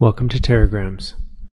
Welcome to Teragrams.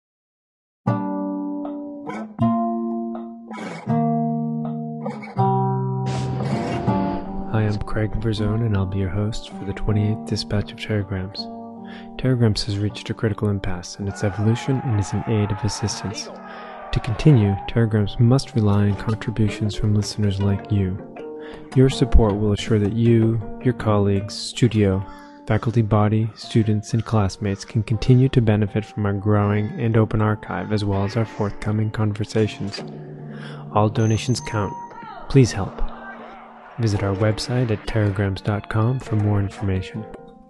Hi, I'm Craig Verzone, and I'll be your host for the 28th dispatch of Teragrams. Teragrams has reached a critical impasse in its evolution and is in aid of assistance. To continue, Teragrams must rely on contributions from listeners like you. Your support will assure that you, your colleagues, studio, faculty body, students, and classmates can continue to benefit from our growing and open archive as well as our forthcoming conversations. All donations count. Please help. Visit our website at teragrams.com for more information.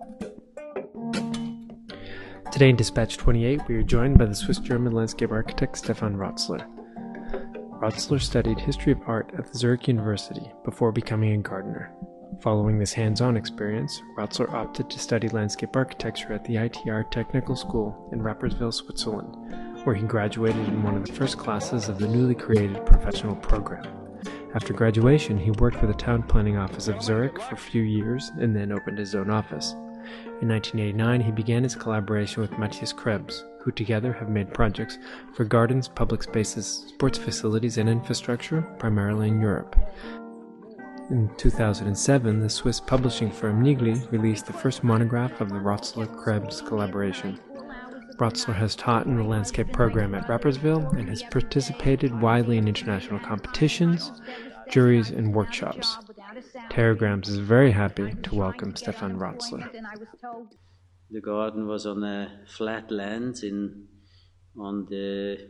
Today in Dispatch 28, we are joined by the Swiss-German landscape architect Stefan Rotzler. Rotzler studied history of art at the Zurich University before becoming a gardener. Following this hands-on experience, Rotzler opted to study landscape architecture at the ITR Technical School in Rapperswil, Switzerland, where he graduated in one of the first classes of the newly created professional program. After graduation, he worked for the town planning office of Zurich for a few years and then opened his own office. In 1989, he began his collaboration with Matthias Krebs, who together have made projects for gardens, public spaces, sports facilities, and infrastructure, primarily in Europe. In 2007, the Swiss publishing firm Nigli released the first monograph of the Rotzler-Krebs collaboration. Rotzler has taught in the landscape program at Rapperswil and has participated widely in international competitions, juries, and workshops. Teragrams is very happy to welcome Stefan Rotzler. The garden was on a flat land on the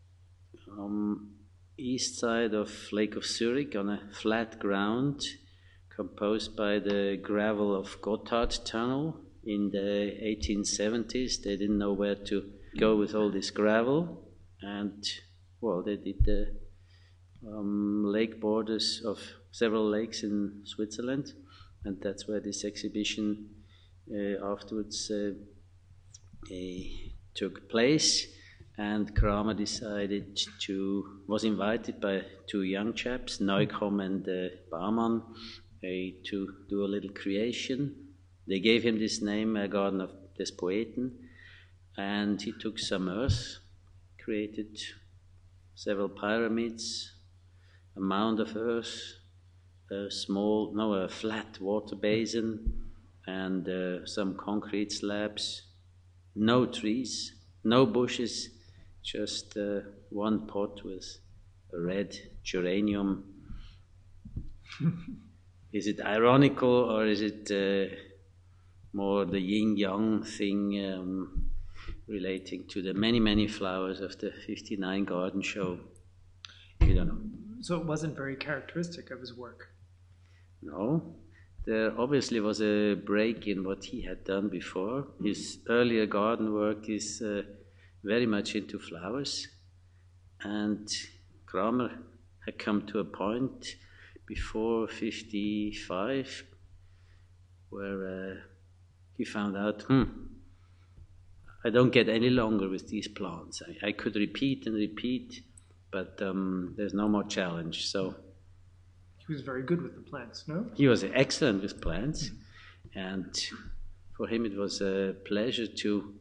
east side of Lake of Zurich, on a flat ground composed by the gravel of Gotthard Tunnel. In the 1870s, they didn't know where to go with all this gravel, and they did the lake borders of several lakes in Switzerland, and that's where this exhibition afterwards took place. And Kramer was invited by two young chaps, Neukomm and Barmann, to do a little creation. They gave him this name, Garden of des Poeten, and he took some earth, created several pyramids, a mound of earth, a flat water basin, and some concrete slabs. No trees, no bushes, just one pot with a red geranium. Is it ironical, or is it more the yin-yang thing relating to the many, many flowers of the 59 garden show? We don't know. So it wasn't very characteristic of his work? No. There obviously was a break in what he had done before. His earlier garden work is very much into flowers, and Kramer had come to a point before 55 where he found out, I don't get any longer with these plants. I could repeat and repeat, but there's no more challenge. So he was very good with the plants, no? He was excellent with plants, and for him it was a pleasure to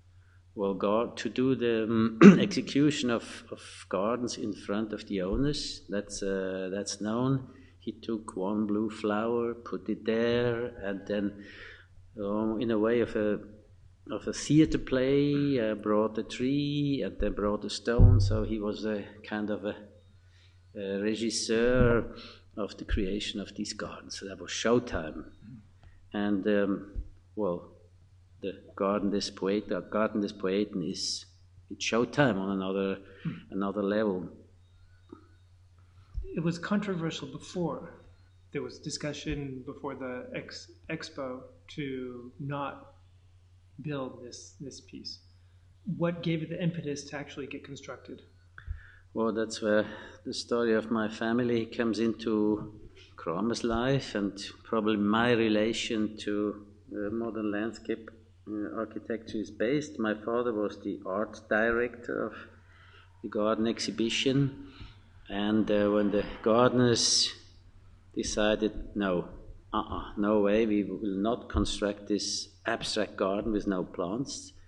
do the execution of gardens in front of the owners. That's known. He took one blue flower, put it there, and then in a way of a theater play, brought a tree and then brought a stone. So he was a kind of a regisseur of the creation of these gardens. So that was showtime. And the Garden des Poeten it's showtime on another level. It was controversial before. There was discussion before the expo to not build this piece. What gave it the impetus to actually get constructed? Well, that's where the story of my family comes into Kramer's life, and probably my relation to modern landscape architecture is based. My father was the art director of the garden exhibition, and when the gardeners decided, no way, we will not construct this abstract garden with no plants,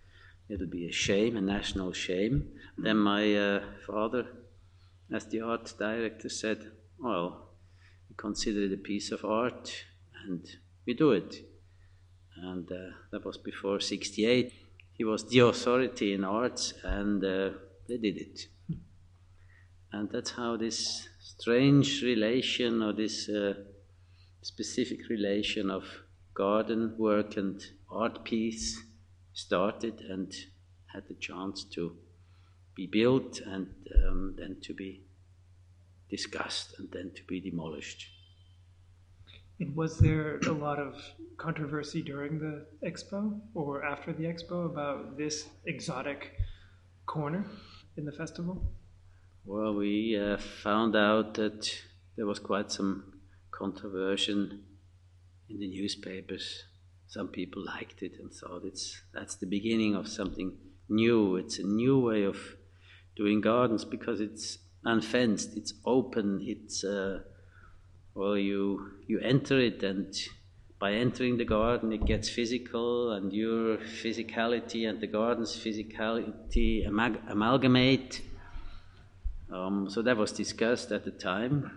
it'll be a shame, a national shame. Then my father, as the art director, said, well, we consider it a piece of art and we do it. And that was before 1968. He was the authority in arts, and they did it. And that's how this strange relation, or this specific relation of garden work and art piece started and had the chance to be built and then to be discussed and then to be demolished. And was there a lot of controversy during the expo or after the expo about this exotic corner in the festival? Well, we found out that there was quite some controversy in the newspapers. Some people liked it and thought that's the beginning of something new. It's a new way of doing gardens because it's unfenced, it's open, it's well, you enter it, and by entering the garden it gets physical, and your physicality and the garden's physicality amalgamate. So that was discussed at the time.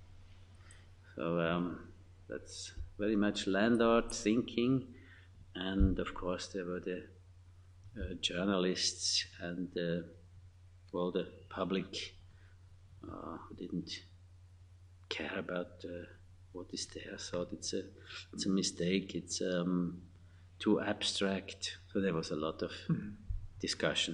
So that's very much land art thinking, and of course there were the journalists and well, the public who didn't care about what is there, thought it's a mistake, it's too abstract. So there was a lot of discussion.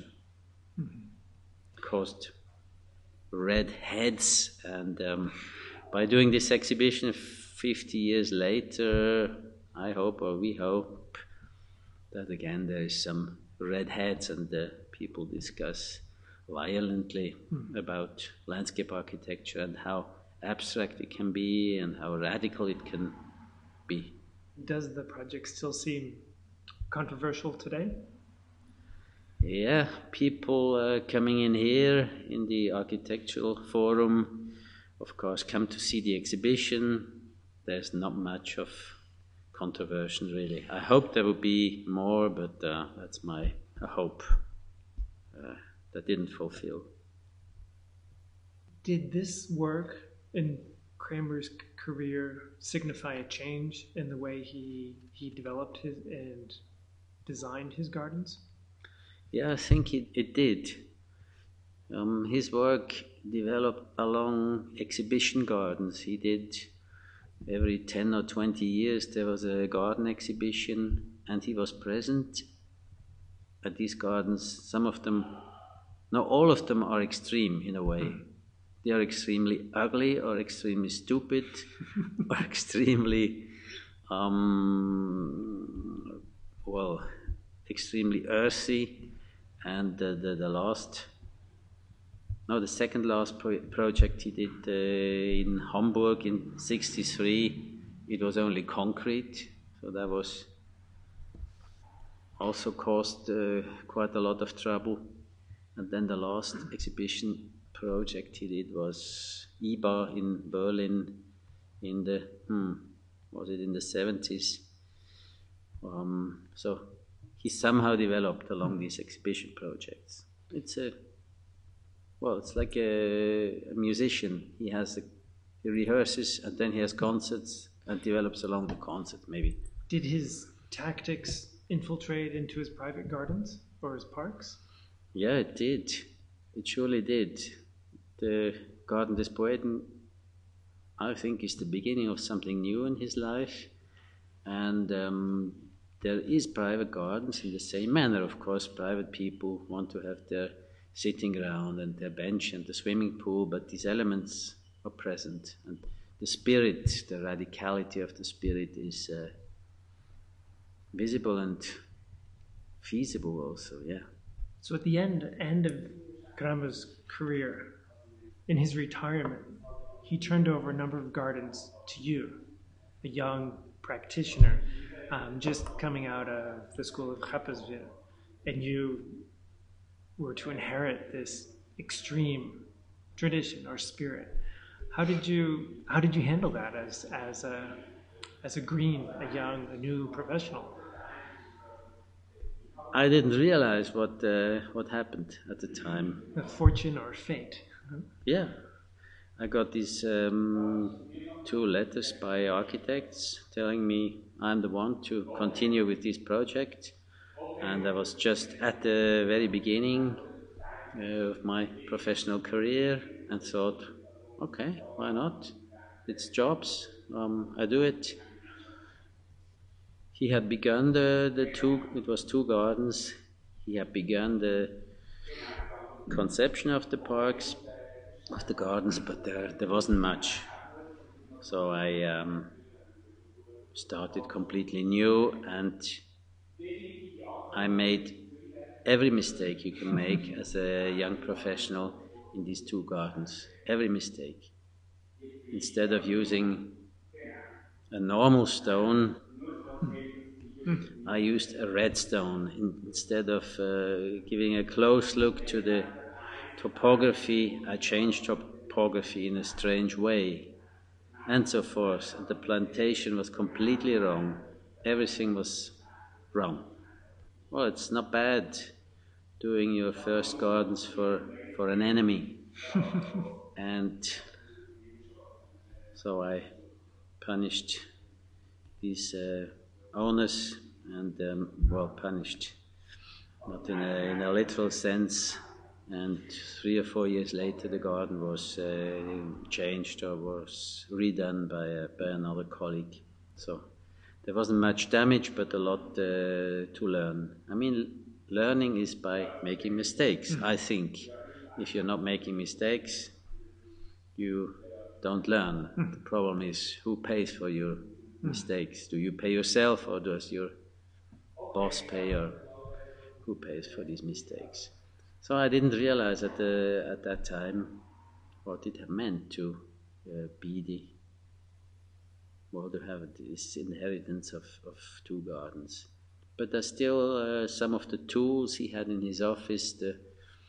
Caused red heads, and by doing this exhibition 50 years later, I hope, or we hope, that again there is some red heads and people discuss violently about landscape architecture and how abstract it can be and how radical it can be. Does the project still seem controversial today? Yeah, people coming in here in the architectural forum, of course, come to see the exhibition. There's not much of controversy, really. I hope there will be more, but that's my hope that didn't fulfill. Did this work in Kramer's career signify a change in the way he developed his and designed his gardens? Yeah, I think it did. His work developed along exhibition gardens. He did every 10 or 20 years there was a garden exhibition, and he was present at these gardens. Some of them, no, all of them are extreme in a way. They are extremely ugly or extremely stupid or extremely, well, extremely earthy. And the second last project he did in Hamburg in 1963, it was only concrete. So that was also caused quite a lot of trouble. And then the last exhibition project he did was IBA in Berlin in the, was it in the 70s? So he somehow developed along these exhibition projects. It's like a musician. He rehearses and then he has concerts and develops along the concert, maybe. Did his tactics infiltrate into his private gardens or his parks? Yeah, it did. It surely did. The Garten des Poeten, I think, is the beginning of something new in his life. And there is private gardens in the same manner. Of course, private people want to have their sitting ground and their bench and the swimming pool, but these elements are present. And the spirit, the radicality of the spirit is visible and feasible also, yeah. So at the end of Kramer's career, in his retirement, he turned over a number of gardens to you, a young practitioner, just coming out of the school of Rapperswil, and you were to inherit this extreme tradition or spirit. How did you handle that as a young, a new professional? I didn't realize what happened at the time. Fortune or fate? Yeah, I got these two letters by architects telling me I'm the one to continue with this project, and I was just at the very beginning of my professional career and thought, okay, why not? It's jobs. I do it. He had begun the two, it was two gardens. He had begun the conception of the parks, of the gardens, but there wasn't much. So I started completely new, and I made every mistake you can make as a young professional in these two gardens. Every mistake. Instead of using a normal stone, I used a red stone. Instead of giving a close look to the topography, I changed topography in a strange way, and so forth. And the plantation was completely wrong. Everything was wrong. Well, it's not bad doing your first gardens for an enemy. And so I punished these owners, and punished, not in a literal sense. And 3 or 4 years later, the garden was changed or was redone by another colleague. So there wasn't much damage, but a lot to learn. I mean, learning is by making mistakes. I think if you're not making mistakes, you don't learn. The problem is who pays for your mistakes. Do you pay yourself, or does your boss pay, or who pays for these mistakes? So I didn't realize at that time what it meant to to have this inheritance of two gardens. But there's still some of the tools he had in his office, the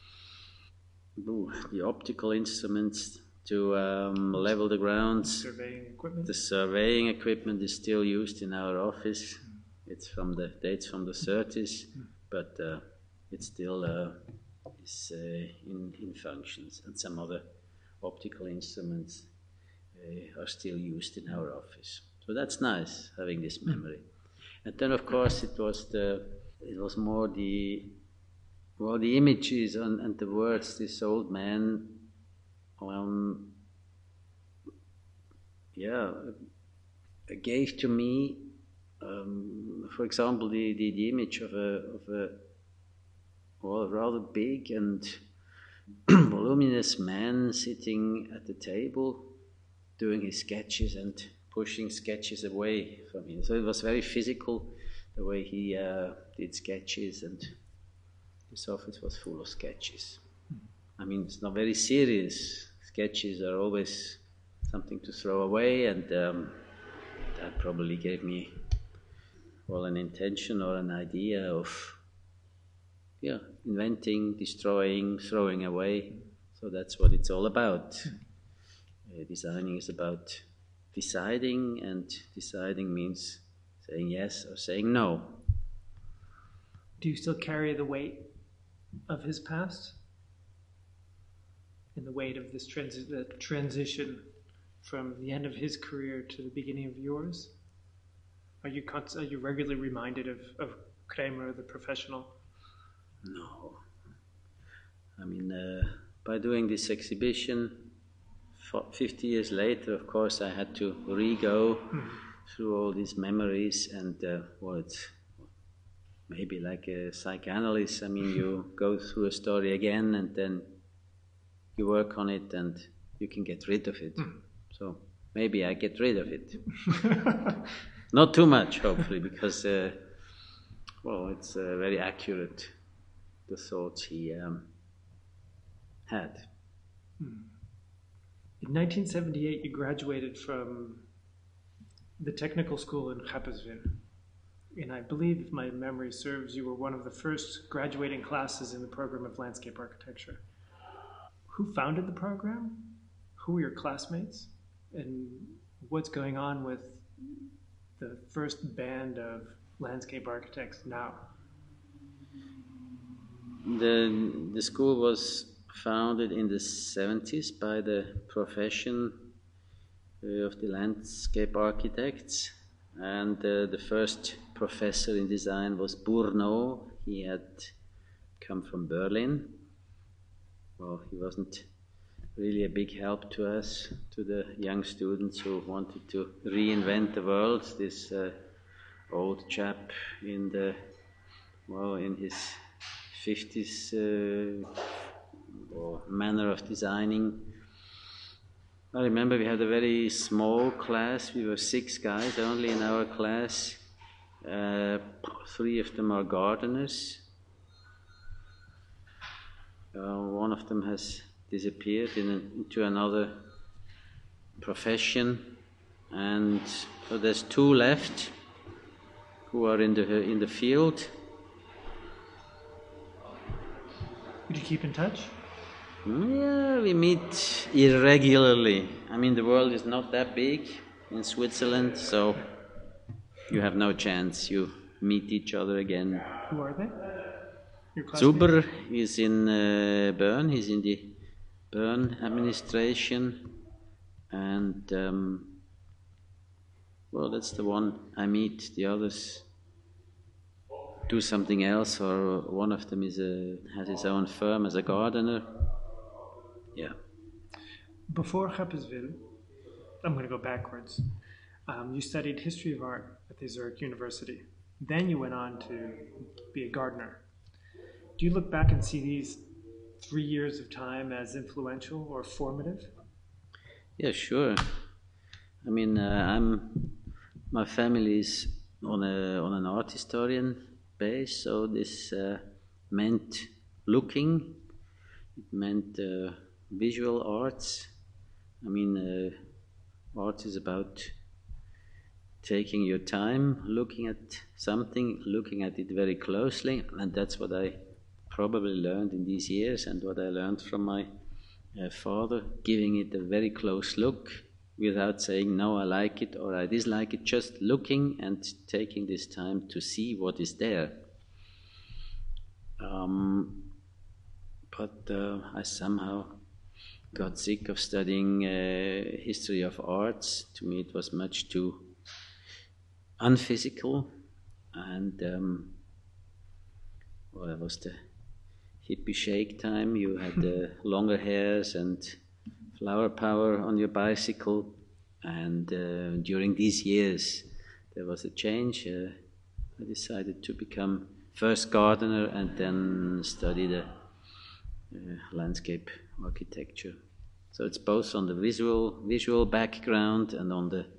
optical instruments to level the grounds. Surveying equipment? The surveying equipment is still used in our office. It's dates from the 30s, but it still is in functions. And some other optical instruments are still used in our office. So that's nice, having this memory. And then, of course, it was more the images and the words this old man gave to me. For example, the image of a rather big and voluminous man sitting at the table doing his sketches and pushing sketches away from him. So it was very physical, the way he did sketches, and his office was full of sketches. I mean, it's not very serious. Sketches are always something to throw away, and that probably gave me an intention or an idea of inventing, destroying, throwing away. So that's what it's all about. Designing is about deciding, and deciding means saying yes or saying no. Do you still carry the weight of his past? And the weight of this the transition from the end of his career to the beginning of yours? Are you regularly reminded of Kramer, the professional? No. I mean, by doing this exhibition, 50 years later, of course, I had to re-go through all these memories, and it's maybe like a psychoanalyst. I mean, you go through a story again, and then you work on it, and you can get rid of it. So maybe I get rid of it. Not too much, hopefully, because it's very accurate, the thoughts he had. In 1978, you graduated from the technical school in Rapperswil. And I believe, if my memory serves, you were one of the first graduating classes in the program of landscape architecture. Who founded the program? Who were your classmates? And what's going on with the first band of landscape architects now? The school was founded in the 70s by the profession of the landscape architects, and the first professor in design was Bourneau. He had come from Berlin. Well, he wasn't really a big help to us, to the young students who wanted to reinvent the world. This old chap in his 50s or manner of designing. I remember we had a very small class. We were 6 guys only in our class. 3 of them are gardeners. One of them has disappeared into another profession, and so there's 2 left who are in the field. Would you keep in touch? Yeah, we meet irregularly. I mean, the world is not that big in Switzerland, so you have no chance. You meet each other again. Who are they? Your classmates? Zuber is in Bern. He's in the Bern administration, and that's the one I meet. The others do something else, or one of them has his own firm as a gardener. Yeah. Before Rapperswil, I'm going to go backwards. You studied history of art at the Zurich University. Then you went on to be a gardener. Do you look back and see these 3 years of time as influential or formative? Yeah, sure. I mean, my family is on an art historian base, so this meant looking. It meant visual arts. I mean, art is about taking your time, looking at something, looking at it very closely, and that's what I probably learned in these years, and what I learned from my father, giving it a very close look without saying, no, I like it or I dislike it, just looking and taking this time to see what is there. But I somehow got sick of studying history of arts. To me, it was much too unphysical, and it was the hippie shake time. You had longer hairs and flower power on your bicycle, and during these years there was a change. I decided to become first gardener and then study the landscape architecture. So it's both on the visual background and on the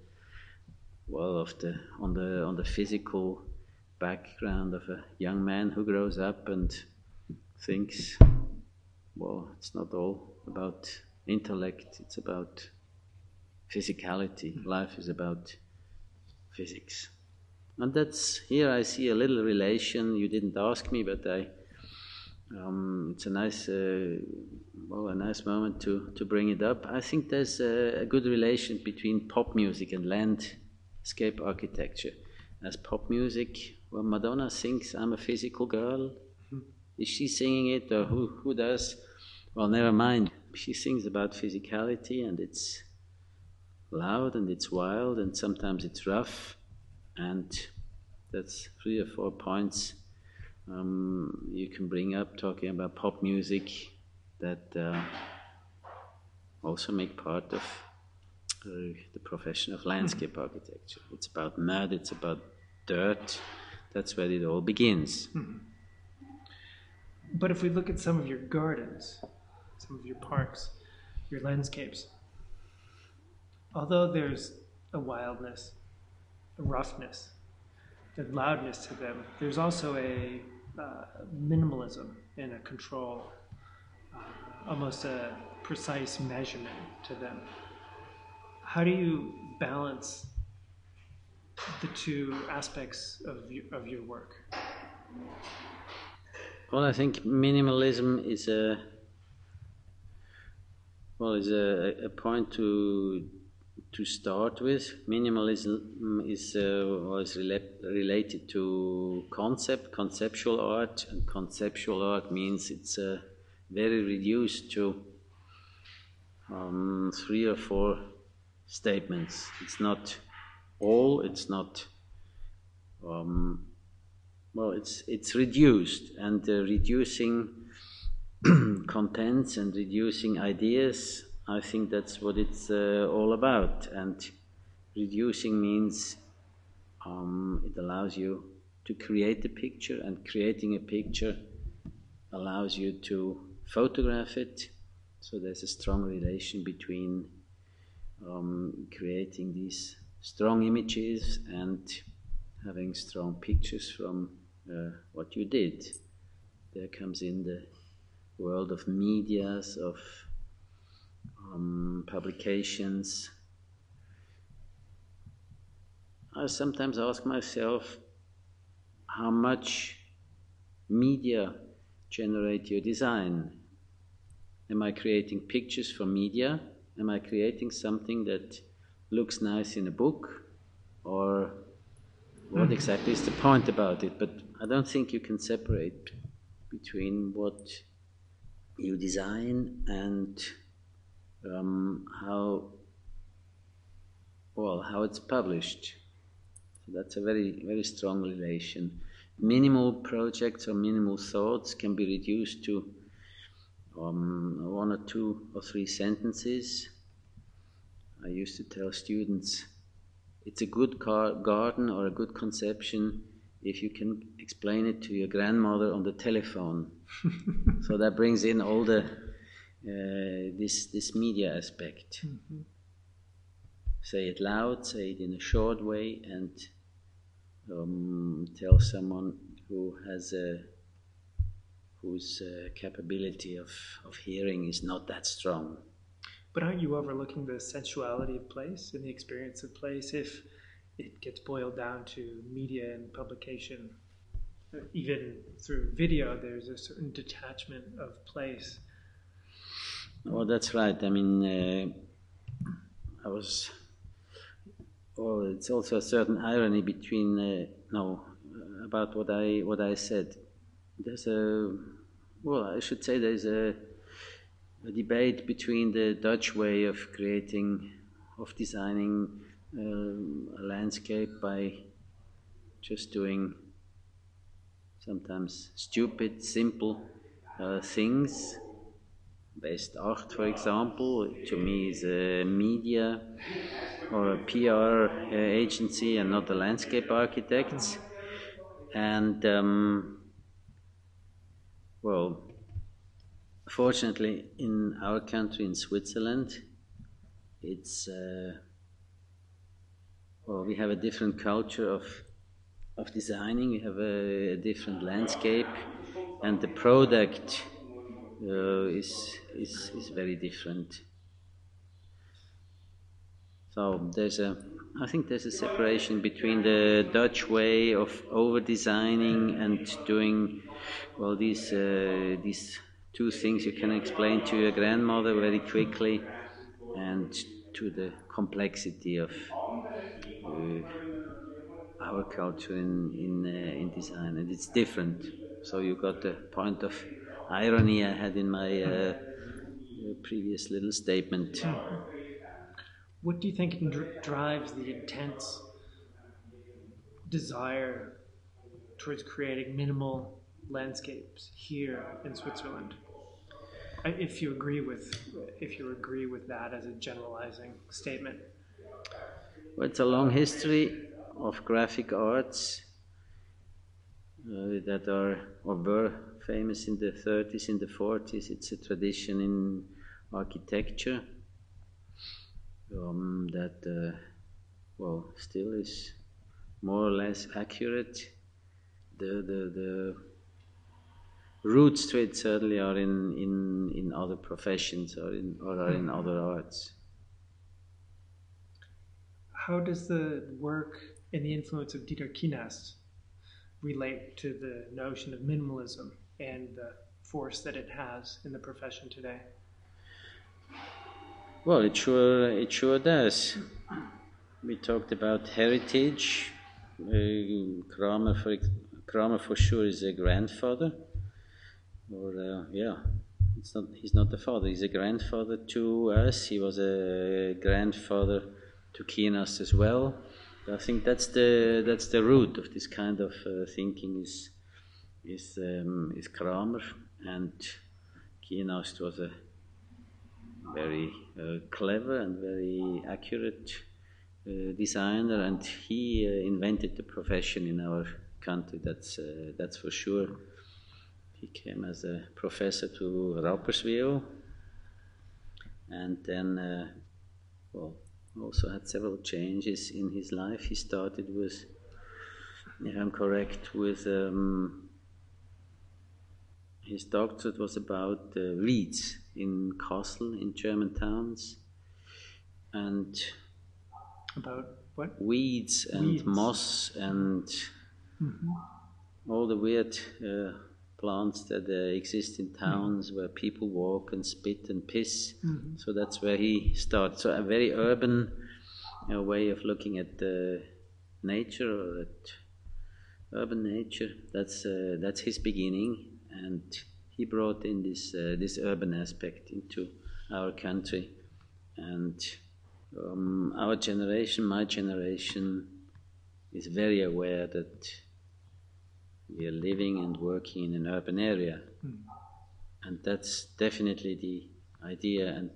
physical background of a young man who grows up and thinks, well, it's not all about intellect, it's about physicality. Life is about physics. And here I see a little relation. You didn't ask me, but it's a nice moment to bring it up. I think there's a good relation between pop music and landscape architecture. As pop music, well, Madonna sings "I'm a Physical Girl." Is she singing it, or who does? Well, never mind. She sings about physicality, and it's loud and it's wild and sometimes it's rough, and that's 3 or 4 points you can bring up talking about pop music that also make part of the profession of landscape architecture. It's about mud, it's about dirt. That's where it all begins. But if we look at some of your gardens, some of your parks, your landscapes, although there's a wildness, a roughness, a loudness to them, there's also a minimalism and a control, almost a precise measurement to them. How do you balance the 2 aspects of your work? Well, I think minimalism is a point to to start with. Minimalism is related to conceptual art, and conceptual art means it's very reduced to 3 or 4 statements. It's not all. It's not. It's reduced, and reducing contents and reducing ideas. I think that's what it's all about. And reducing means it allows you to create a picture, and creating a picture allows you to photograph it. So there's a strong relation between creating these strong images and having strong pictures from what you did. There comes in the world of medias, of publications. I sometimes ask myself, how much media generate your design? Am I creating pictures for media? Am I creating something that looks nice in a book? Or what exactly is the point about it? But I don't think you can separate between what you design and how it's published. So that's a very, very strong relation. Minimal projects or minimal thoughts can be reduced to 1 or 2 or 3 sentences. I used to tell students, it's a good garden or a good conception if you can explain it to your grandmother on the telephone. So that brings in all the this media aspect. Mm-hmm. Say it loud, say it in a short way, and tell someone who has whose capability of hearing is not that strong. But aren't you overlooking the sensuality of place and the experience of place if it gets boiled down to media and publication? Even through video, there's a certain detachment of place. Oh, that's right. I mean, it's also a certain irony between about what I said. There's I should say there's a debate between the Dutch way of designing a landscape by just doing sometimes stupid, simple things. Best Art, for example, to me is a media or a PR agency and not a landscape architect. And fortunately, in our country, in Switzerland, it's we have a different culture of designing. We have a different landscape, and the product is very different. So I think there's a separation between the Dutch way of over designing and doing these 2 things you can explain to your grandmother very quickly, and to the complexity of our culture in design, and it's different. So you got the point of irony I had in my previous little statement. What do you think drives the intense desire towards creating minimal landscapes here in Switzerland? If you agree with that as a generalizing statement. Well, it's a long history of graphic arts that were famous in the 30s, in the 40s. It's a tradition in architecture that still is more or less accurate. The roots to it certainly are in other professions or in other arts. How does the work and the influence of Dieter Kienast relate to the notion of minimalism and the force that it has in the profession today? Well, it sure does. We talked about heritage. Kramer for sure is a grandfather, or he's not the father. He's a grandfather to us. He was a grandfather to Kinos as well. I think that's the root of this kind of thinking is Kramer, and Kinos was a very clever and very accurate designer, and he invented the profession in our country. That's for sure. He came as a professor to Rapperswil, and then also had several changes in his life. He started with, if I'm correct, with his doctorate was about reeds in Kassel, in German towns, and about what? Weeds and moss and all the weird plants that exist in towns where people walk and spit and piss. So that's where he started. So a very urban way of looking at nature, or at urban nature. That's his beginning, and he brought in this urban aspect into our country. And our generation, my generation, is very aware that we are living and working in an urban area. And that's definitely the idea and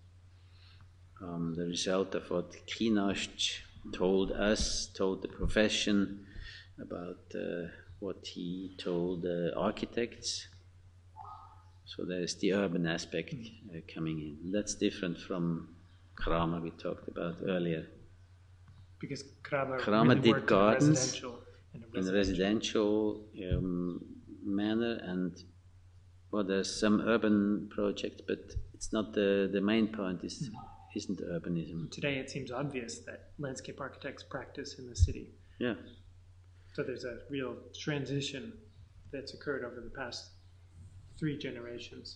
the result of what Kinos told us, told the profession, about what he told architects. So there's the urban aspect coming in. That's different from Kramer we talked about earlier. Because Kramer really did worked gardens in a residential manner, and there's some urban projects, but it's not the main point. Isn't urbanism. Today it seems obvious that landscape architects practice in the city. Yeah. So there's a real transition that's occurred over the past 3 generations.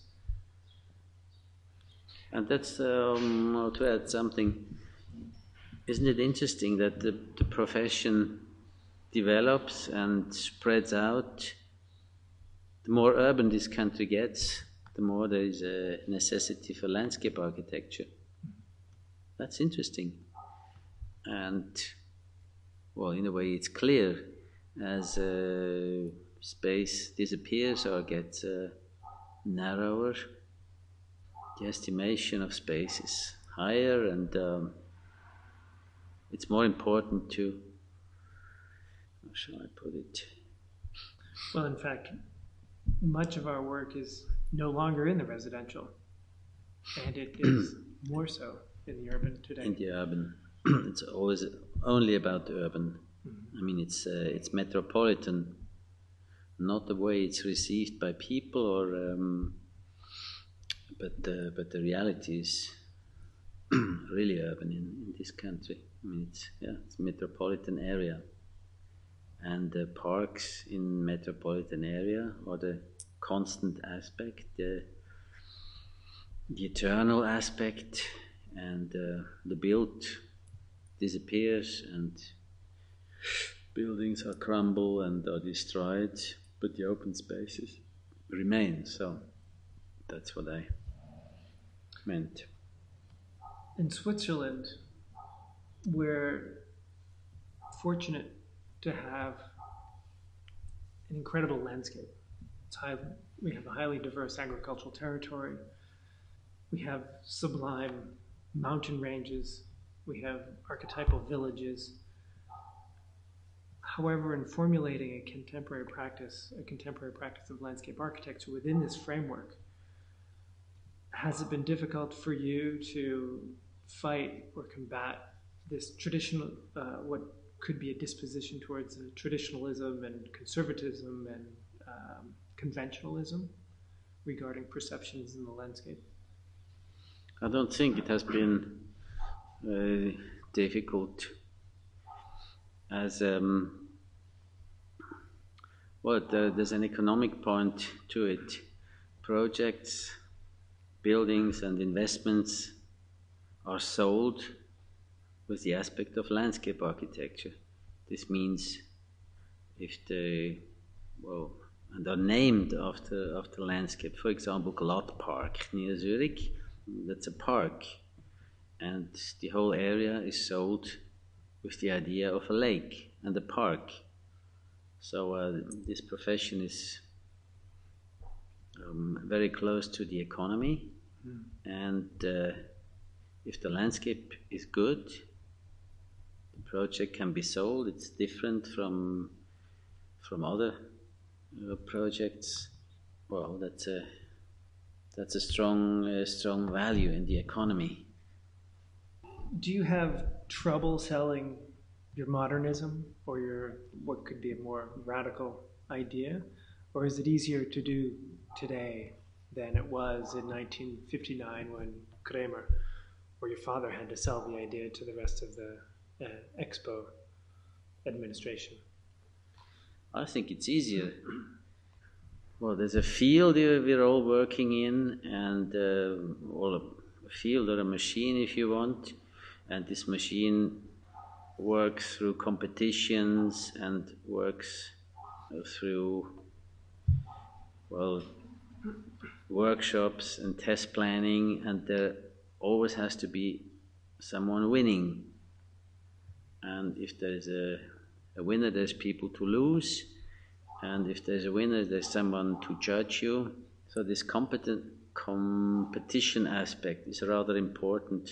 And that's to add something. Isn't it interesting that the profession develops and spreads out? The more urban this country gets, the more there is a necessity for landscape architecture. That's interesting. And, in a way it's clear as space disappears or gets narrower, the estimation of space is higher, and it's more important to, how shall I put it? Well, in fact, much of our work is no longer in the residential, and it is more so in the urban today. In the urban. It's always only about the urban. I mean, it's metropolitan, not the way it's received by people, or but the reality is really urban in this country. I mean, it's a metropolitan area, and the parks in metropolitan area are the constant aspect, the eternal aspect, and the built disappears, and buildings are crumble and are destroyed, but the open spaces remain. So that's what I meant. In Switzerland, we're fortunate to have an incredible landscape. We have a highly diverse agricultural territory. We have sublime mountain ranges. We have archetypal villages. However, in formulating a contemporary practice of landscape architecture within this framework, has it been difficult for you to fight or combat this traditional, what could be a disposition towards traditionalism and conservatism and conventionalism regarding perceptions in the landscape? I don't think it has been difficult, as there's an economic point to it. Projects, buildings and investments are sold with the aspect of landscape architecture. This means if they, and are named after landscape. For example, Glatt Park near Zurich, that's a park. And the whole area is sold with the idea of a lake and a park. So this profession is very close to the economy. And if the landscape is good, the project can be sold. It's different from other projects. Well, that's a strong value in the economy. Do you have trouble selling your modernism or your what could be a more radical idea, or is it easier to do today than it was in 1959 when Kremer or your father had to sell the idea to the rest of the Expo administration? I think it's easier. Well, there's a field we're all working in, and a field or a machine if you want, and this machine works through competitions and works through, workshops and test planning, and there always has to be someone winning. And if there's a winner, there's people to lose, and if there's a winner, there's someone to judge you. So this competition aspect is rather important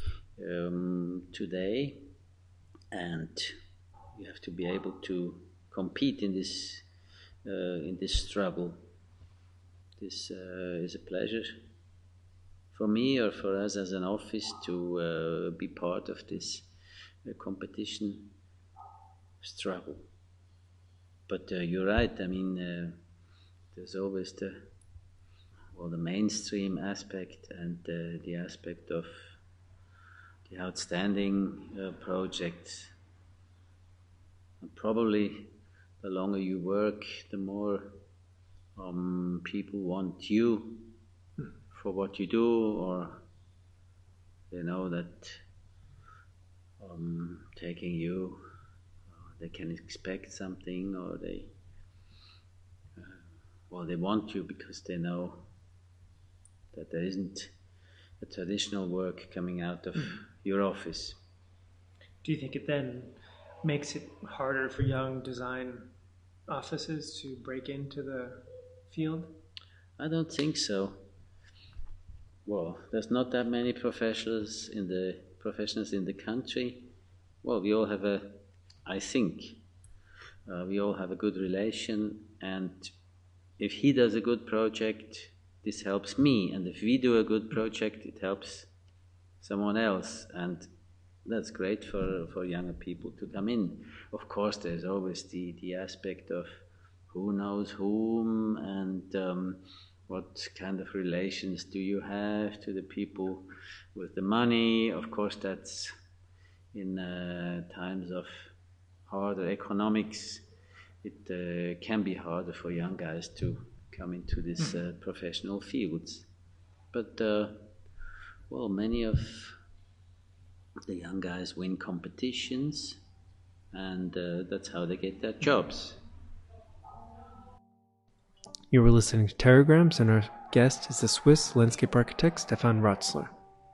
today, and you have to be able to compete in this struggle. This is a pleasure for me or for us as an office to be part of this competition struggle. But you're right. I mean, there's always the mainstream aspect and the aspect of the outstanding projects. And probably the longer you work, the more people want you for what you do, or they know that taking you, they can expect something, or they want you because they know that there isn't a traditional work coming out of your office. Do you think it then makes it harder for young design offices to break into the field? I don't think so. Well, there's not that many professionals in the country. Well, we all have we all have a good relation, and if he does a good project, this helps me, and if we do a good project, it helps someone else, and that's great for younger people to come in. Of course, there's always the aspect of who knows whom, and what kind of relations do you have to the people with the money. Of course, that's in times of harder economics, it can be harder for young guys to come into this professional fields. But, many of the young guys win competitions, and that's how they get their jobs. You were listening to Terragrams, and our guest is the Swiss landscape architect Stefan Rotzler.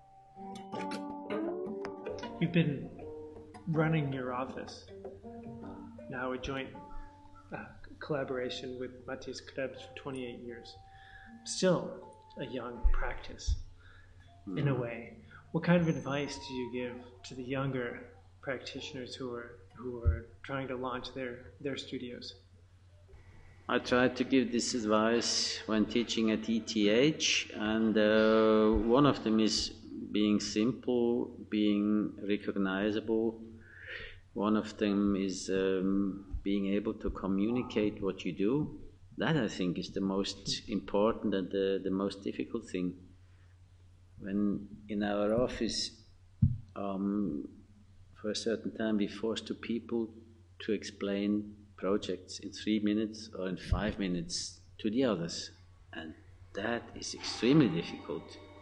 You've been running your office, now a joint collaboration with Matthias Krebs for 28 years. Still a young practice, in a way. What kind of advice do you give to the younger practitioners who are trying to launch their studios? I try to give this advice when teaching at ETH, and one of them is being simple, being recognizable. One of them is being able to communicate what you do. That, I think, is the most important and the most difficult thing. When in our office, for a certain time, we force to people to explain projects in 3 minutes or in 5 minutes to the others, and that is extremely difficult.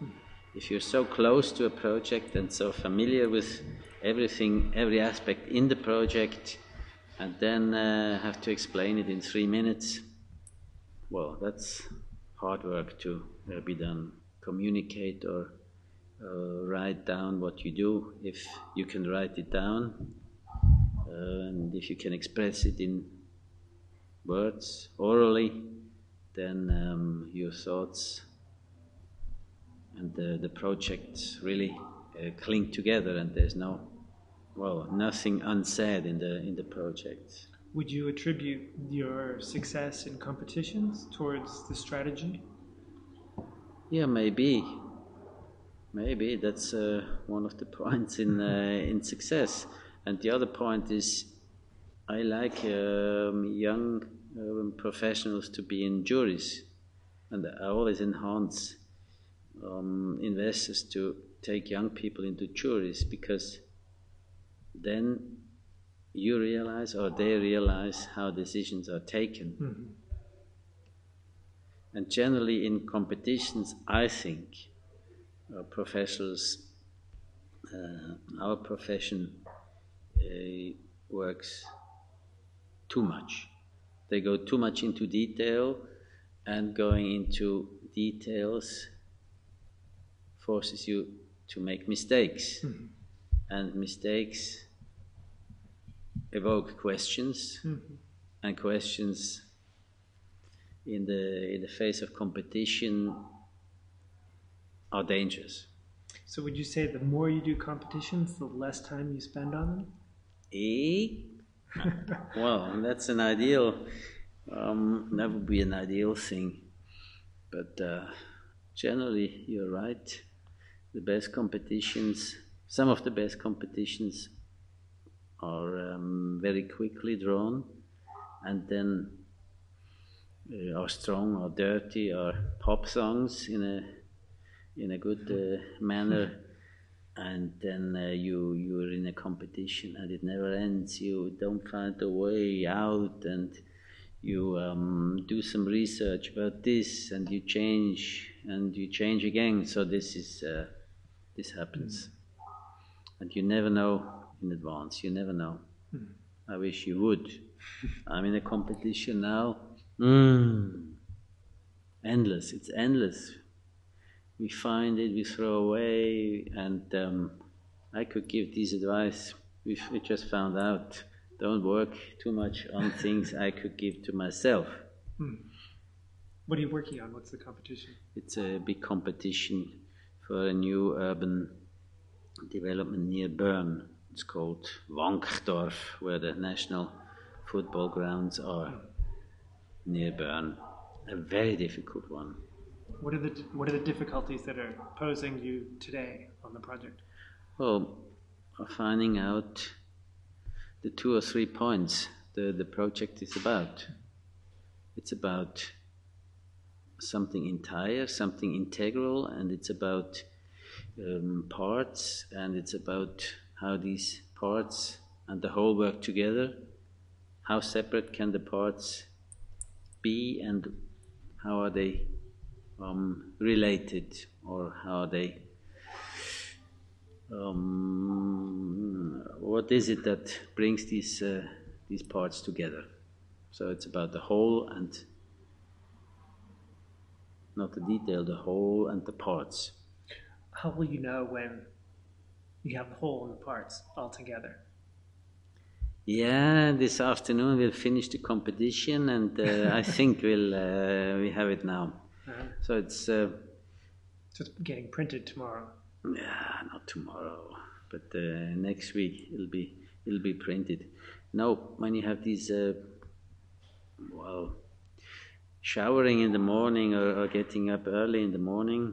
if you're so close to a project and so familiar with everything, every aspect in the project, and then have to explain it in 3 minutes, well, that's hard work to be done. Communicate or write down what you do, if you can write it down, and if you can express it in words, orally, then your thoughts and the project really cling together, and there's nothing unsaid in the project. Would you attribute your success in competitions towards the strategy? Yeah, maybe that's one of the points in success. And the other point is, I like young professionals to be in juries, and I always enhance investors to take young people into juries, because then you realize, or they realize, how decisions are taken. Mm-hmm. And generally in competitions, I think professionals, our profession works too much. They go too much into detail, and going into details forces you to make mistakes. Mm-hmm. And mistakes evoke questions, Mm-hmm. and questions in the face of competition are dangerous. So would you say the more you do competitions, the less time you spend on them? Well, that's an ideal, that would be an ideal thing. But generally, you're right. The best competitions, some of the best competitions are very quickly drawn, and then are strong or dirty or pop songs in a good manner, and then you're in a competition and it never ends. You don't find a way out, and you do some research about this, and you change again. So this happens, and you never know in advance. You never know. I wish you would. I'm in a competition now. Endless. It's endless. We find it, we throw away, and I could give this advice. We just found out. Don't work too much on things I could give to myself. What are you working on? What's the competition? It's a big competition for a new urban development near Bern. It's called Wankdorf, where the national football grounds are, near Bern. A very difficult one. What are the difficulties that are posing you today on the project? Well, finding out the 2 or 3 points the project is about. It's about something entire, something integral, and it's about parts, and it's about how these parts and the whole work together. How separate can the parts be, and how are they related, or how are they what is it that brings these parts together? So it's about the whole, and not the detail, the whole and the parts. How will you know when you have the whole and the parts all together? Yeah, this afternoon we'll finish the competition, and I think we have it now. So it's so it's getting printed tomorrow. Yeah, not tomorrow, but next week it'll be printed. Now, when you have these showering in the morning, or getting up early in the morning,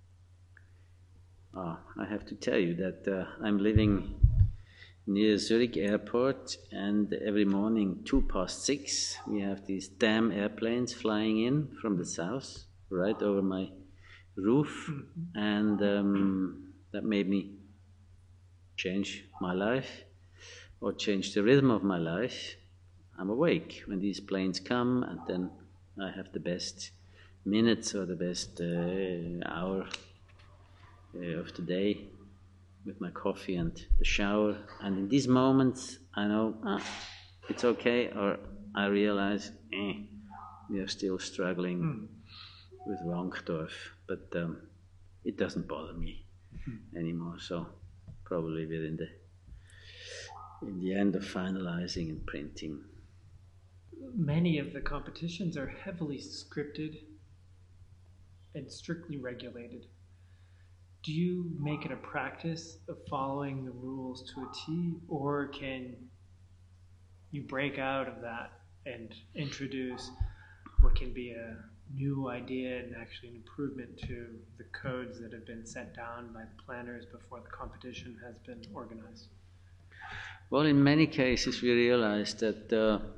I have to tell you that I'm living near Zurich Airport, and every morning 6:02 we have these damn airplanes flying in from the south, right over my roof, and that made me change my life, or change the rhythm of my life. I'm awake when these planes come, and then I have the best minutes or the best hour of the day with my coffee and the shower. And in these moments, I know it's okay, or I realize we are still struggling with Wankdorf, but it doesn't bother me anymore. So probably we're in the end of finalizing and printing. Many of the competitions are heavily scripted and strictly regulated. Do you make it a practice of following the rules to a T, or can you break out of that and introduce what can be a new idea and actually an improvement to the codes that have been set down by the planners before the competition has been organized? Well, in many cases we realize that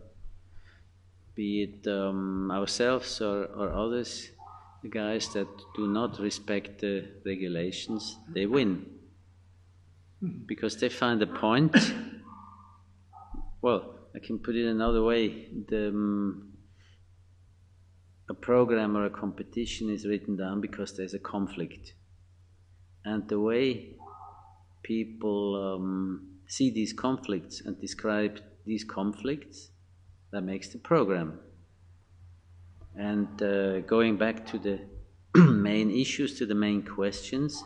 be it ourselves or others, the guys that do not respect the regulations, they win. Because they find a point. Well, I can put it another way. A program or a competition is written down because there's a conflict. And the way people see these conflicts and describe these conflicts, that makes the program. And going back to the main issues, to the main questions,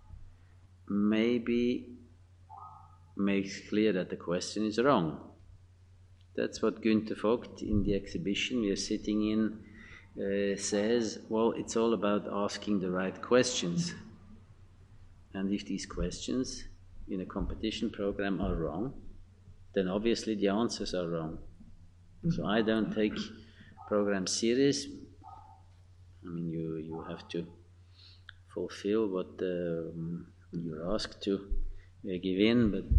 maybe makes clear that the question is wrong. That's what Günther Vogt in the exhibition we are sitting in says, well, it's all about asking the right questions. And if these questions in a competition program are wrong, then obviously the answers are wrong. So I don't take programs serious. I mean, you have to fulfill what you're asked to give in, but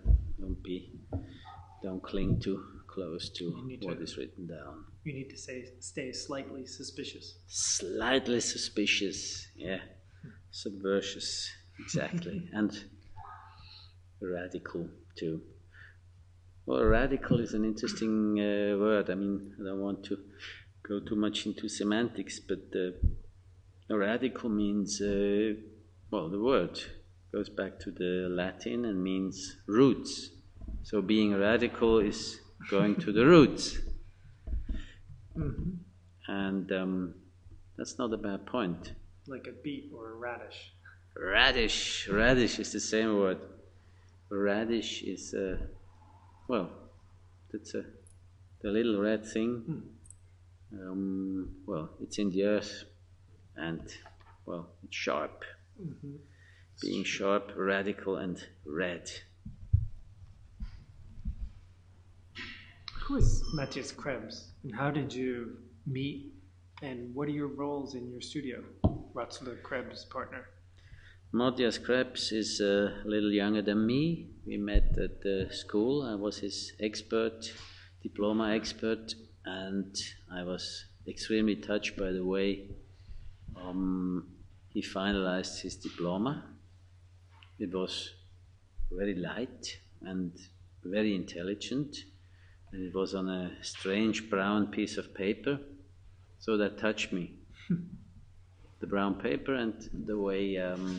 don't cling too close to what is written down. You need to stay slightly suspicious. Slightly suspicious, yeah. Subversive, exactly. And radical too. Well, radical is an interesting word. I mean, I don't want to go too much into semantics, but radical means, well, the word goes back to the Latin and means roots. So being radical is going to the roots. And that's not a bad point. Like a beet or a radish. Radish is the same word. Radish is, well, that's the little red thing. Well, it's in the earth, and, well, it's sharp. Being sharp, radical, and red. Who is Matthias Krebs, and how did you meet, and what are your roles in your studio? Rotzler Krebs' partner. Matthias Krebs is a little younger than me. We met at the school. I was his diploma expert, and I was extremely touched by the way he finalized his diploma. It was very light and very intelligent, and it was on a strange brown piece of paper, so that touched me. The brown paper and the way,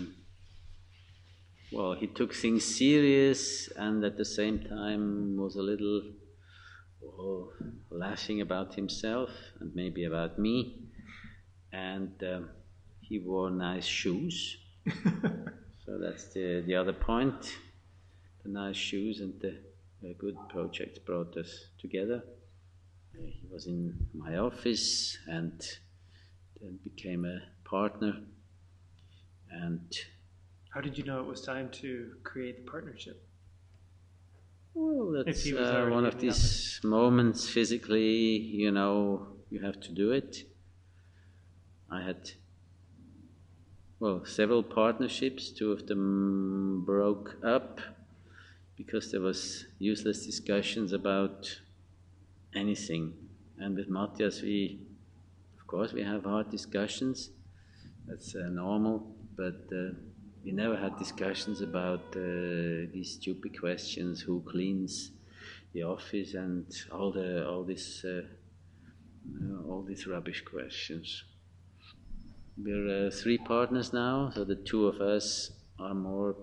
well, he took things serious and at the same time was a little laughing about himself and maybe about me. And he wore nice shoes. So that's the other point. The nice shoes and the good projects brought us together. He was in my office and then became a partner. And how did you know it was time to create the partnership? Well, that's one of these moments physically, you know, you have to do it. I had, well, several partnerships. 2 of them broke up because there was useless discussions about anything. And with Matthias, of course, we have hard discussions. That's normal, but we never had discussions about these stupid questions: who cleans the office and all these rubbish questions. we're 3 partners now, so the 2 of us are more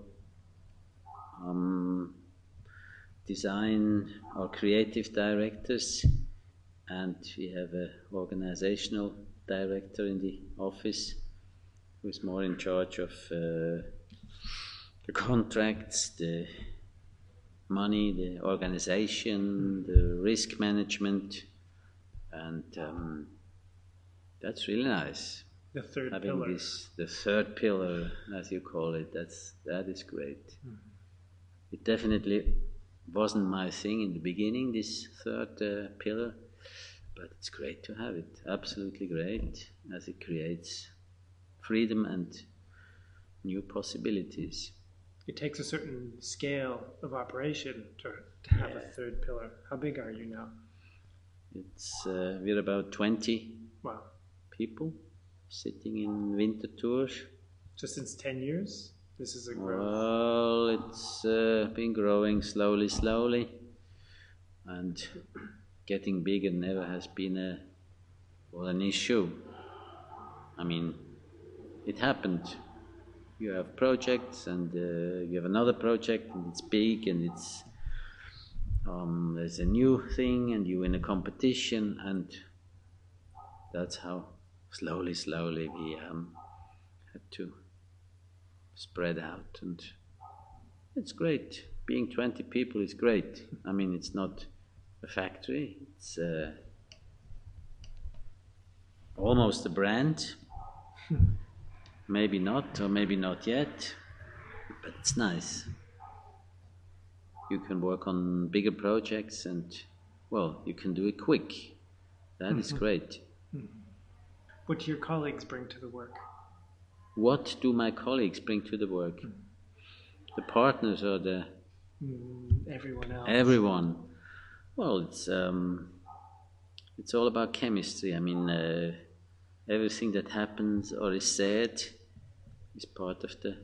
design or creative directors, and we have an organizational director in the office who is more in charge of the contracts, the money, the organization, the risk management, and that's really nice. The third Having pillar. the third pillar, as you call it, that is great. Mm-hmm. It definitely wasn't my thing in the beginning, this third pillar, but it's great to have it. Absolutely great, as it creates freedom and new possibilities. It takes a certain scale of operation to have a third pillar. How big are you now? It's we're about 20 people sitting in Winterthur. So since 10 years, this is a growth? Well, it's been growing slowly, and getting bigger never has been an issue. I mean, it happened. You have projects, and you have another project, and it's big, and it's there's a new thing, and you win a competition, and that's how slowly we had to spread out, and it's great. Being 20 people is great. I mean, it's not a factory, it's almost a brand. Maybe not, or maybe not yet, but it's nice. You can work on bigger projects, and well, you can do it quick. That is great. What do your colleagues bring to the work? What do my colleagues bring to the work? The partners or the everyone else? Everyone. Well, it's all about chemistry. I mean, everything that happens or is said is part of the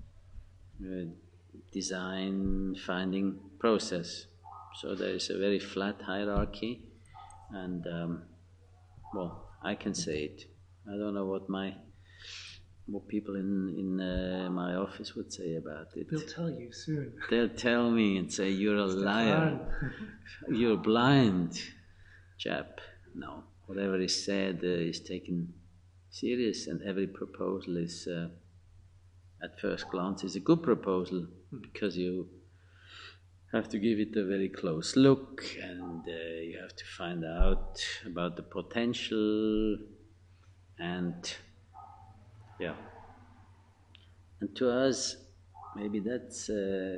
design finding process. So there is a very flat hierarchy, and well, I can say it. I don't know what people in my office would say about it. They'll tell you soon. They'll tell me and say, "You're a liar. You're blind, chap." No, whatever is said is taken serious, and every proposal is, at first glance, is a good proposal, because you have to give it a very close look, and you have to find out about the potential, and yeah. And to us, maybe that's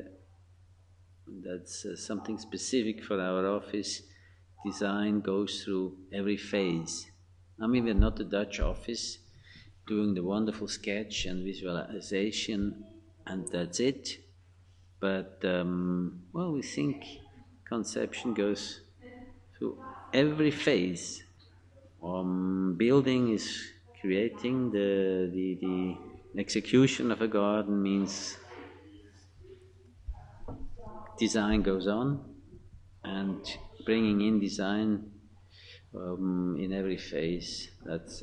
something specific for our office. Design goes through every phase. I mean, we're not a Dutch office doing the wonderful sketch and visualization, and that's it. But, well, we think conception goes through every phase. Building is creating, the execution of a garden means design goes on, and bringing in design in every phase, that's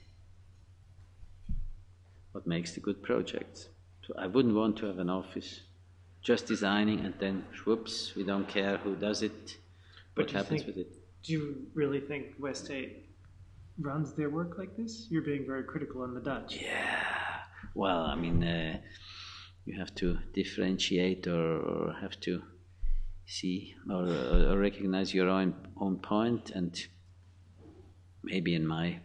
what makes the good projects. So I wouldn't want to have an office just designing and then, whoops, we don't care who does it, what happens with it. Do you really think West 8 runs their work like this? You're being very critical on the Dutch. Yeah, well, I mean, you have to differentiate or have to see or recognize your own point, and maybe in my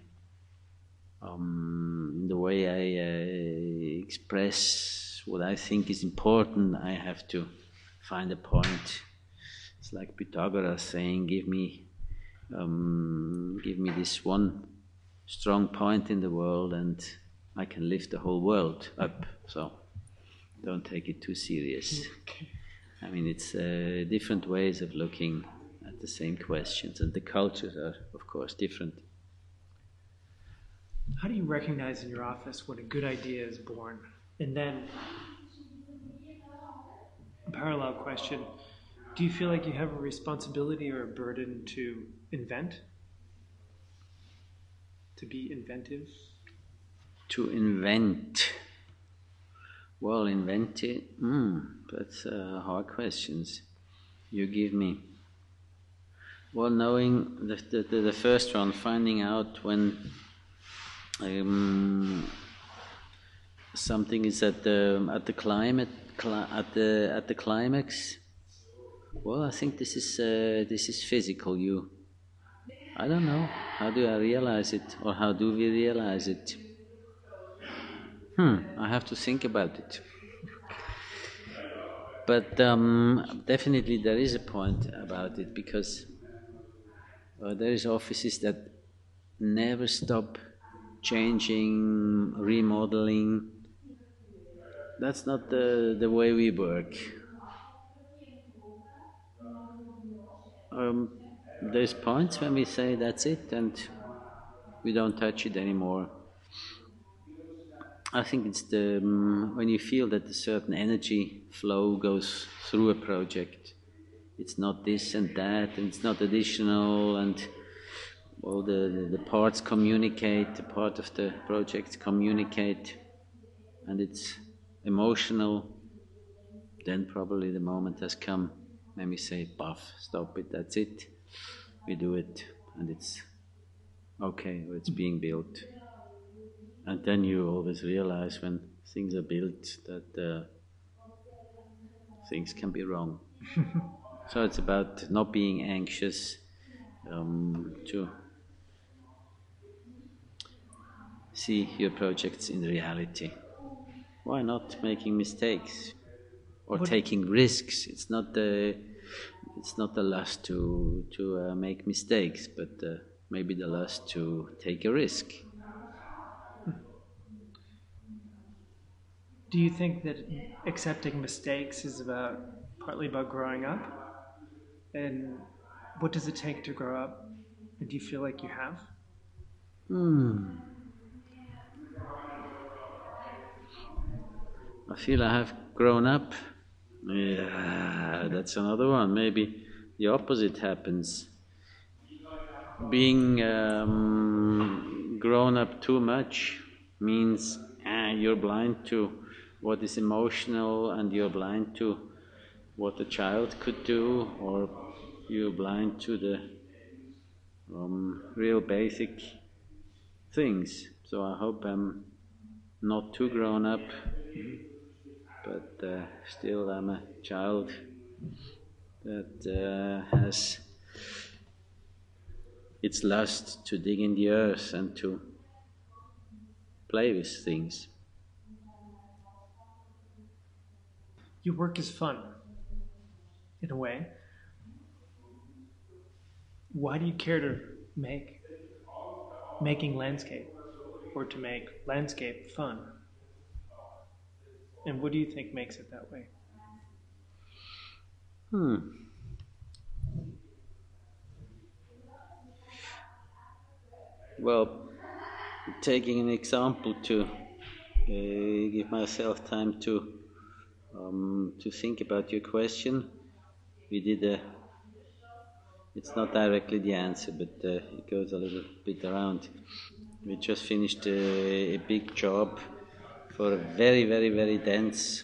in the way I express what I think is important, I have to find a point. It's like Pythagoras saying, give me this one strong point in the world, and I can lift the whole world up. So don't take it too serious. I mean, it's different ways of looking at the same questions, and the cultures are, of course, different. How do you recognize in your office when a good idea is born? And then, a parallel question, do you feel like you have a responsibility or a burden to invent? To be inventive? To invent. Well, invent it. That's hard questions you give me. Well, knowing the first one, finding out when something is at the climax. Well, I think this is physical. I don't know. How do I realize it, or how do we realize it? I have to think about it. But definitely there is a point about it, because there is offices that never stop changing, remodeling. That's not the way we work. There's points when we say that's it and we don't touch it anymore. I think it's when you feel that a certain energy flow goes through a project. It's not this and that, and it's not additional, and all the parts communicate, the part of the project communicate, and it's emotional. Then probably the moment has come when we say, "Puff, stop it, that's it." We do it, and it's okay, or it's being built. And then you always realize when things are built that things can be wrong. So it's about not being anxious to see your projects in reality. Why not making mistakes or taking risks? It's not the lust to make mistakes, but maybe the lust to take a risk. Do you think that accepting mistakes is partly about growing up? And what does it take to grow up? And do you feel like you have? I feel I have grown up. Yeah, that's another one. Maybe the opposite happens. Being grown up too much means you're blind to what is emotional, and you're blind to what a child could do, or you're blind to the real basic things. So I hope I'm not too grown up, but still I'm a child that has its lust to dig in the earth and to play with things. Your work is fun, in a way. Why do you care to making landscape, or to make landscape fun? And what do you think makes it that way? Well, taking an example to give myself time to think about your question, we did it's not directly the answer, but it goes a little bit around. We just finished a big job for a very, very, very dense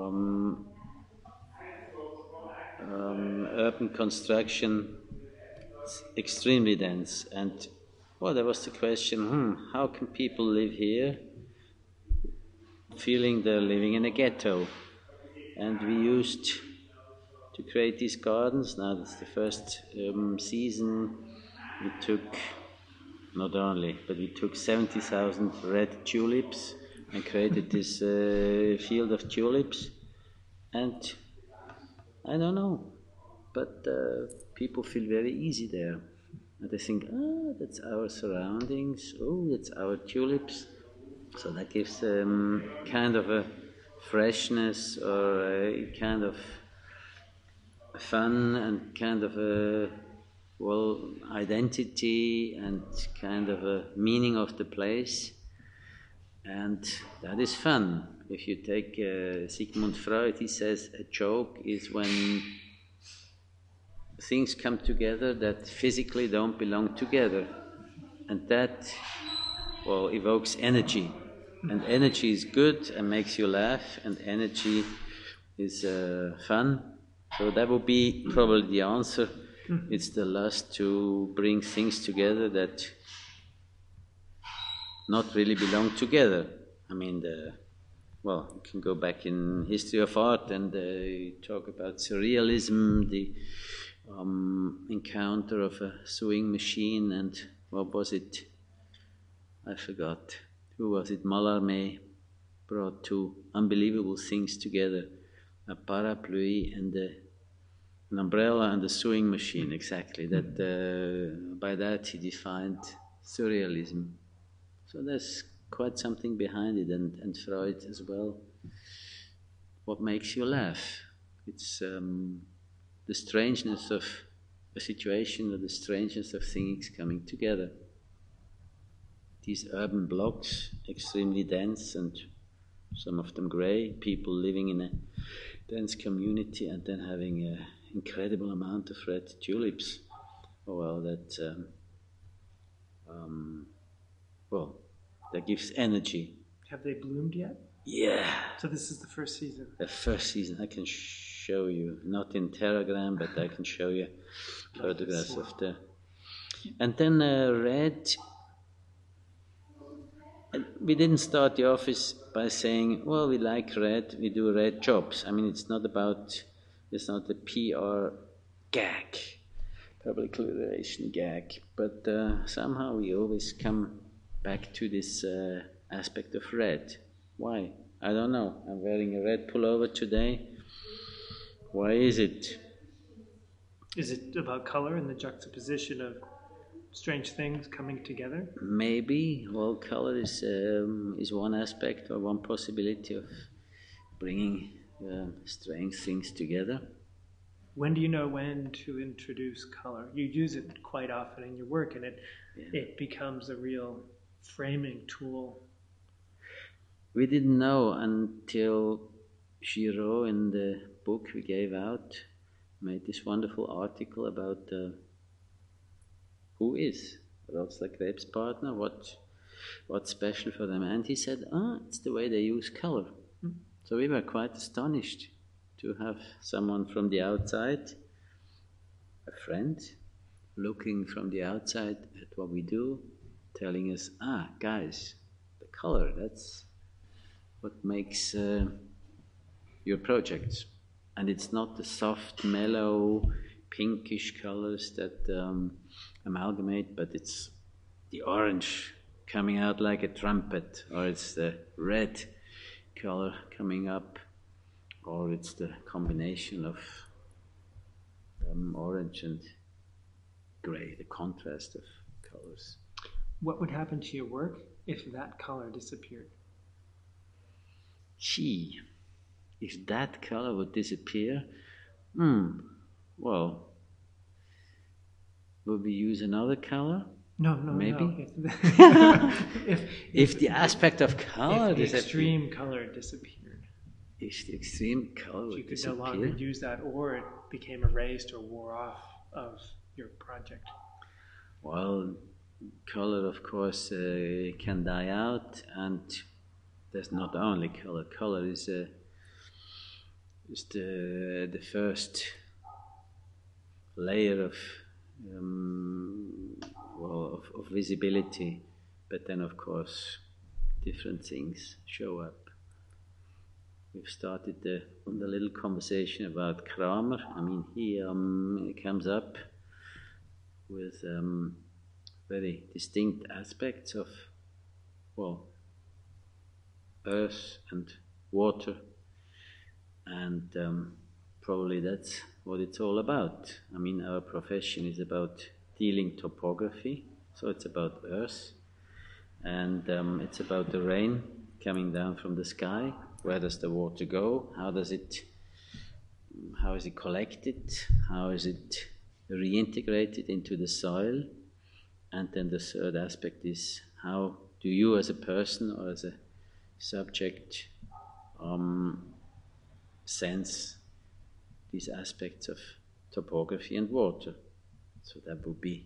urban construction. It's extremely dense, and there was the question, how can people live here feeling they're living in a ghetto? And we used to create these gardens. Now that's the first season. We took, not only, but we took 70,000 red tulips and created this field of tulips. And I don't know, but people feel very easy there. And they think, that's our surroundings, that's our tulips. So that gives kind of a freshness, or a kind of fun, and kind of a identity, and kind of a meaning of the place. And that is fun. If you take Sigmund Freud, he says a joke is when things come together that physically don't belong together, and that evokes energy. And energy is good and makes you laugh, and energy is fun. So that would be probably the answer. It's the lust to bring things together that not really belong together. I mean, you can go back in history of art and talk about surrealism, the encounter of a sewing machine, and what was it? I forgot. Who was it? Mallarmé brought two unbelievable things together: a parapluie and an umbrella and a sewing machine. Exactly. That by that he defined surrealism. So there's quite something behind it, and Freud as well. What makes you laugh? It's the strangeness of a situation, or the strangeness of things coming together. These urban blocks, extremely dense and some of them grey, people living in a dense community and then having an incredible amount of red tulips. That gives energy. Have they bloomed yet? Yeah. So this is the first season. The first season. I can show you, not in Telegram, but I can show you photographs of the. And then red. We didn't start the office by saying, well, we like red, we do red jobs. I mean, it's not a PR gag, public relations gag, but somehow we always come back to this aspect of red. Why? I don't know. I'm wearing a red pullover today. Why is it? Is it about color and the juxtaposition of strange things coming together? Maybe. Well, color is one aspect or one possibility of bringing strange things together. When do you know when to introduce color? You use it quite often in your work, and it becomes a real framing tool. We didn't know until Giraud, in the book we gave out, made this wonderful article about who is Rotzler Krebs partner, what's special for them. And he said, it's the way they use color. So we were quite astonished to have someone from the outside, a friend, looking from the outside at what we do, telling us, guys, the color, that's what makes your projects. And it's not the soft, mellow, pinkish colors that amalgamate, but it's the orange coming out like a trumpet, or it's the red color coming up, or it's the combination of orange and grey, the contrast of colors. What would happen to your work if that color disappeared? If that color would disappear, well, would we use another color? No, maybe. No. If the aspect of color, if the extreme color disappeared, if the extreme color would you could disappear, no longer use that, or it became erased or wore off of your project. Well, color, of course, can die out, and there's not only color. Color is the first layer of visibility, but then of course different things show up. We've started the little conversation about Kramer. I mean, he comes up with very distinct aspects of earth and water, and probably that's what it's all about. I mean, our profession is about dealing topography, so it's about earth, and it's about the rain coming down from the sky. Where does the water go? How is it collected? How is it reintegrated into the soil? And then the third aspect is, how do you as a person or as a subject sense these aspects of topography and water? So that would be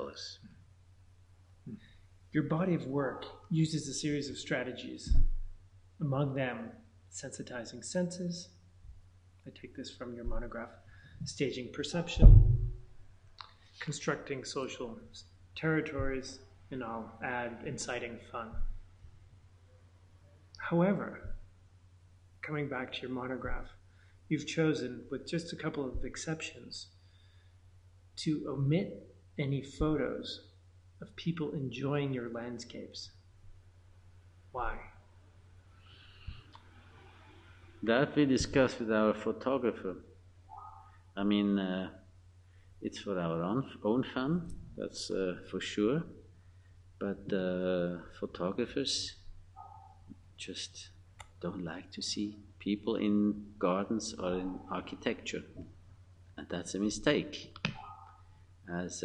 colors. Your body of work uses a series of strategies, among them sensitizing senses. I take this from your monograph. Staging perception, constructing social territories, and I'll add inciting fun. However, coming back to your monograph, you've chosen, with just a couple of exceptions, to omit any photos of people enjoying your landscapes. Why? That we discussed with our photographer. I mean, it's for our own fun, that's for sure. But photographers just don't like to see people in gardens or in architecture. And that's a mistake, as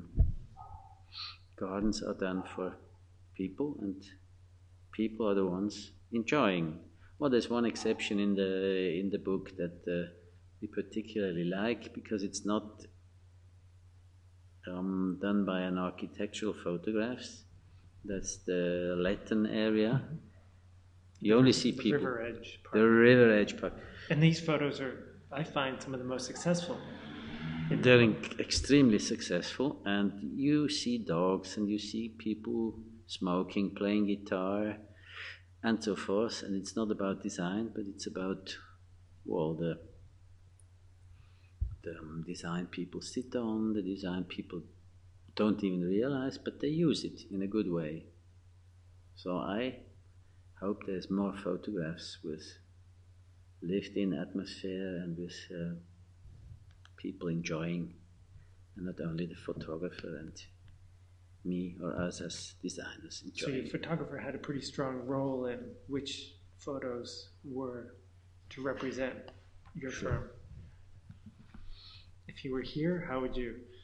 gardens are done for people, and people are the ones enjoying. Well, there's one exception in the book that we particularly like, because it's not done by an architectural photographs. That's the Letten area. You only see people. River Edge Park. The River Edge Park. And these photos are, I find, some of the most successful. They're extremely successful, and you see dogs, and you see people smoking, playing guitar, and so forth. And it's not about design, but it's about, well, the design people sit on, the design people don't even realize, but they use it in a good way. So I hope there's more photographs with lived-in atmosphere and with people enjoying, and not only the photographer and me or us as designers enjoying. So your photographer had a pretty strong role in which photos were to represent your firm. If you were here, how would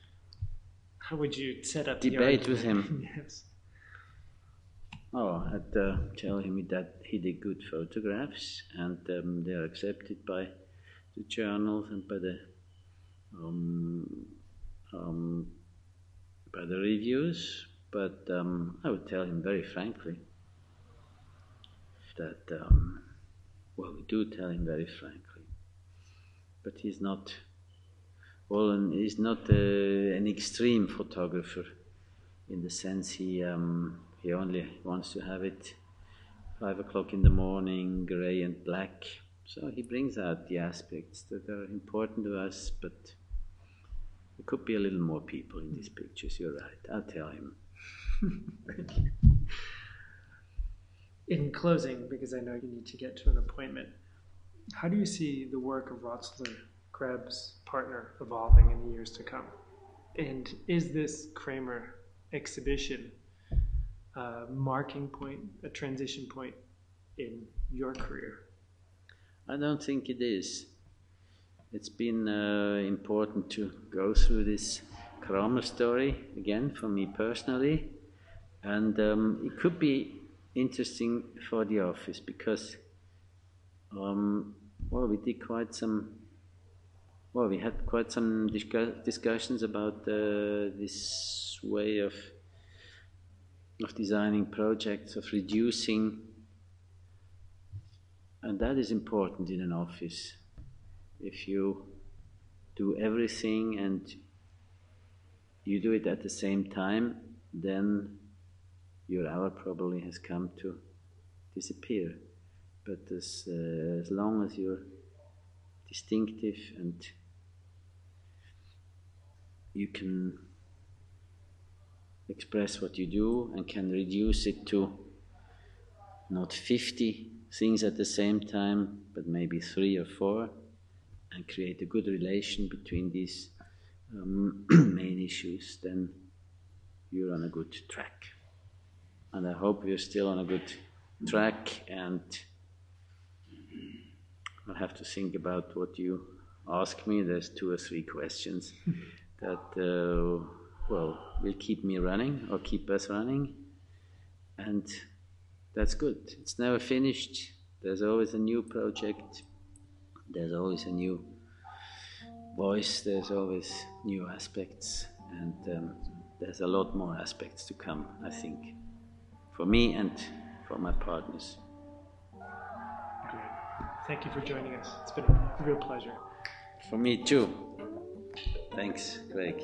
you set up debate the with him? Yes. Oh, I'd tell him that he did good photographs, and they are accepted by the journals and by the reviews. But I would tell him very frankly that, well, we do tell him very frankly, but he's not. Well, and he's not an extreme photographer, in the sense he only wants to have it 5 o'clock in the morning, grey and black. So he brings out the aspects that are important to us, but there could be a little more people in these pictures. You're right. I'll tell him. Thank you. In closing, because I know you need to get to an appointment, how do you see the work of Rotzler, Krebs' partner, evolving in the years to come? And is this Kramer exhibition a marking point, a transition point in your career? I don't think it is. It's been important to go through this Kramer story again for me personally, and it could be interesting for the office because, we did quite some. Well, we had quite some discussions about this way of designing projects, of reducing, and that is important in an office. If you do everything and you do it at the same time, then your hour probably has come to disappear. But as long as you're distinctive and you can express what you do and can reduce it to not 50 things at the same time, but maybe 3 or 4, and create a good relation between these main issues, then you're on a good track. And I hope you're still on a good track, and I'll have to think about what you ask me. There's 2 or 3 questions that will keep me running or keep us running, and that's good. It's never finished. There's always a new project. There's always a new voice. There's always new aspects, and there's a lot more aspects to come, I think, for me and for my partners. Great. Thank you for joining us. It's been a real pleasure. For me too. Thanks, Greg.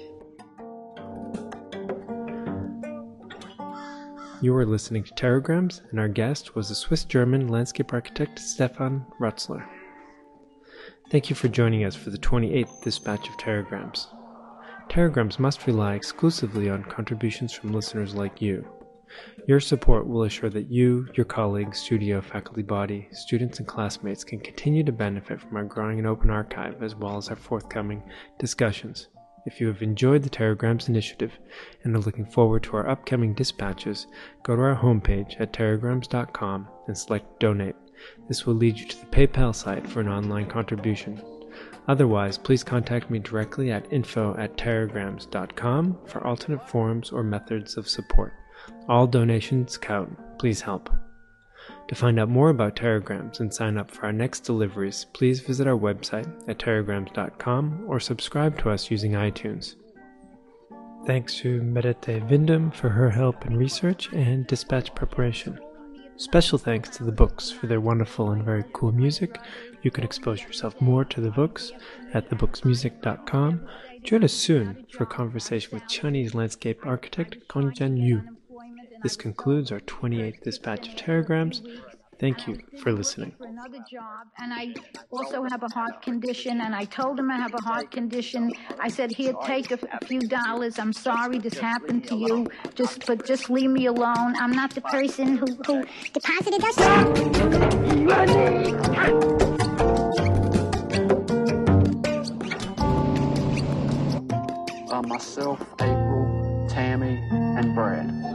You are listening to Teragrams, and our guest was the Swiss-German landscape architect Stefan Rotzler. Thank you for joining us for the 28th dispatch of Teragrams. Teragrams must rely exclusively on contributions from listeners like you. Your support will assure that you, your colleagues, studio, faculty body, students, and classmates can continue to benefit from our growing and open archive as well as our forthcoming discussions. If you have enjoyed the Teragrams initiative and are looking forward to our upcoming dispatches, go to our homepage at teragrams.com and select Donate. This will lead you to the PayPal site for an online contribution. Otherwise, please contact me directly at info@teragrams.com for alternate forms or methods of support. All donations count. Please help. To find out more about Teragrams and sign up for our next deliveries, please visit our website at teragrams.com or subscribe to us using iTunes. Thanks to Merete Vindum for her help in research and dispatch preparation. Special thanks to the Books for their wonderful and very cool music. You can expose yourself more to the Books at thebooksmusic.com. Join us soon for a conversation with Chinese landscape architect Kong Jian-yu. This concludes our 28th dispatch of Teragrams. Thank you for listening. For another job, and I also have a heart condition, and I told him I have a heart condition. I said, here, take a few dollars. I'm sorry this happened to you. Just leave me alone. I'm not the person who deposited us. Myself, April, Tammy, and Brad.